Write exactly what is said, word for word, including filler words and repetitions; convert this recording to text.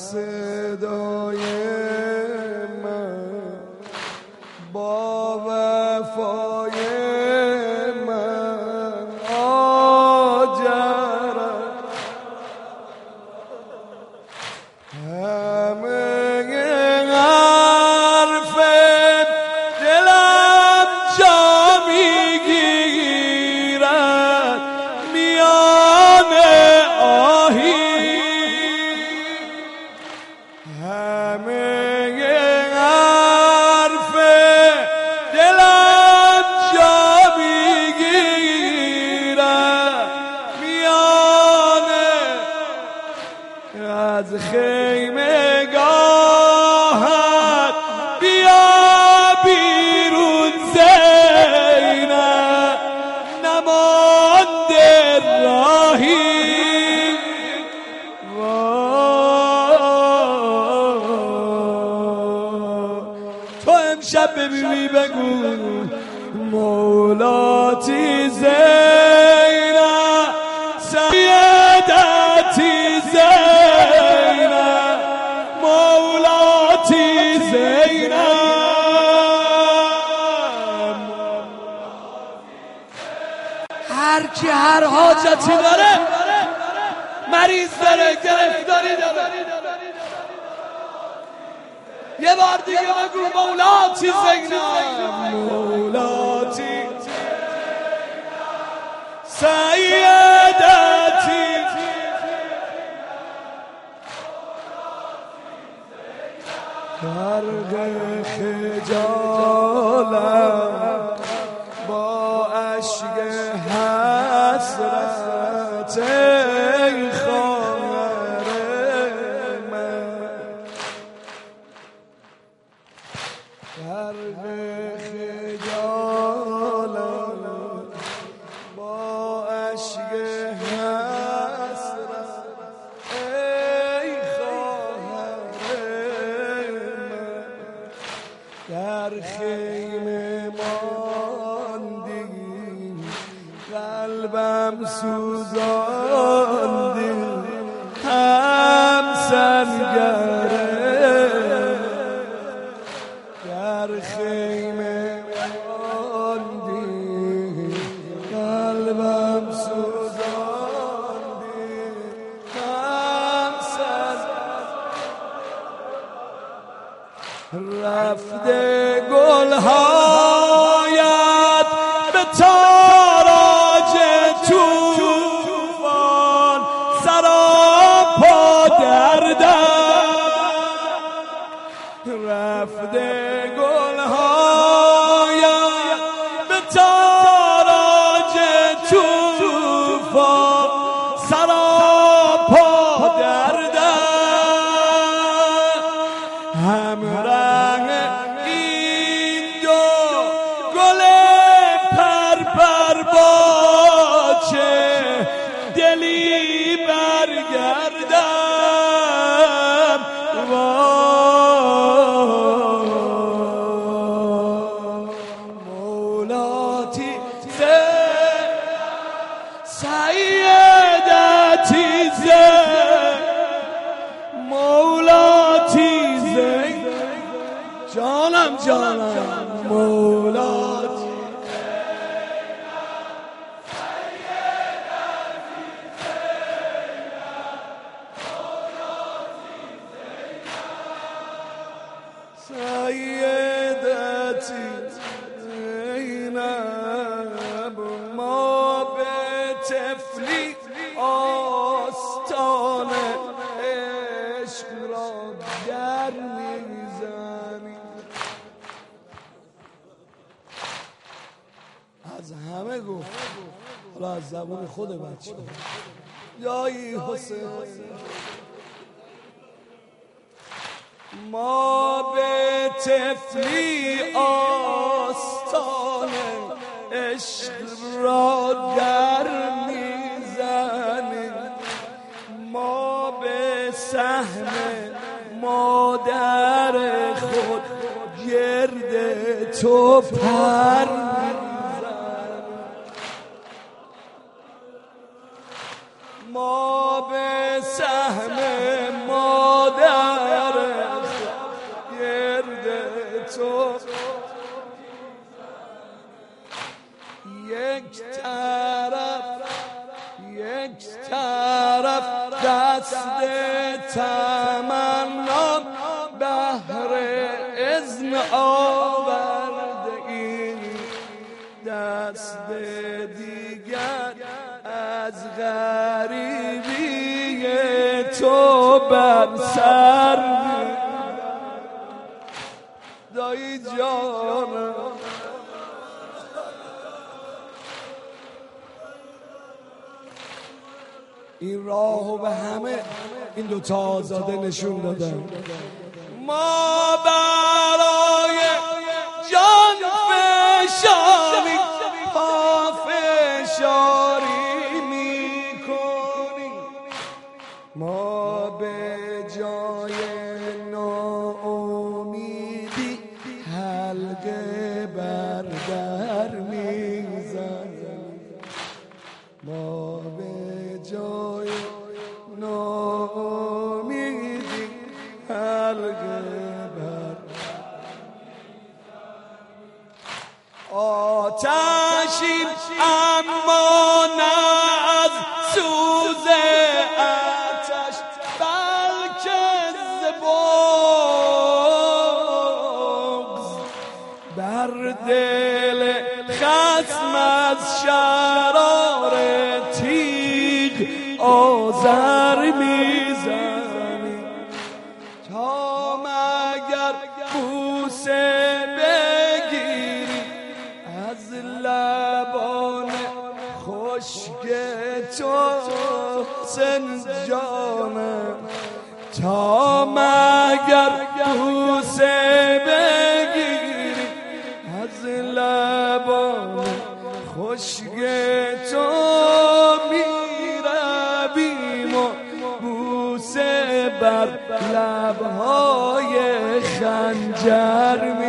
صدای من با وفای من آجرم، همه حرف دلم جا میگیرد میان آهی، همه حرف دلم جا میگیرد میان از خیمه گاهت بیا بیرون زینب نمانده راهی. تو امشب ببینی بگو مولاتی زینب سیدتی زینب مولاتی زینب. هر کی هر حاجتی داره، مریض داره، گرفتاری داره، یه بار دیگه بگو مولاتی زینب مولاتی سیدتی. غرق خجالت با اشک حسرت ای خواهر من، غرق خجالت با اشک حسرت ای خواهر من، در خیمه ماندی قلبم سوزاندی هم سنگره، در خیمه ماندی قلبم سوزاندی هم سنگره، رفته گلهایت به تاراج توفان سراپا دردم، رفته گلهایت به تاراج توفان سراپا دردم، همراه این دو گل پرپر باچه دلی برگردم. مولاتی سیدتی زینب مولاتی زینب جانم جانم مولاتی سیدتی زینب، ما به طفلی آستان عشق را در میزنیم. از همه گفت، حالا از زبان خود بچه یایی حسین، ما به طفلی آستان عشق را در میزنیم، ما به سهم مادر خود گرد تو پر میزنیم، ما به سهم مادر دست تمنا بهر اذن آورده این دست دیگر از غریبی تو بر سر دایی جانم این راهو به همه این دوتا آزاده نشون دادن. ما برای جان فشاری پا فشاری میکنیم، ما به جای ناامیدی حلقه بر در میزنیم، ما به جای ناامیدی حلقه بر آتشیم اما نه از سوز آتش بلکه ز بغض بر دل خصم از شرار تیغ آذر میزنی تا مگر بوسه بگیری از لبان خشک تو سنجانم، تا مگر بوسه بگیری از لبان خشک تو میرویم و بوسه بر لبهای خنجر می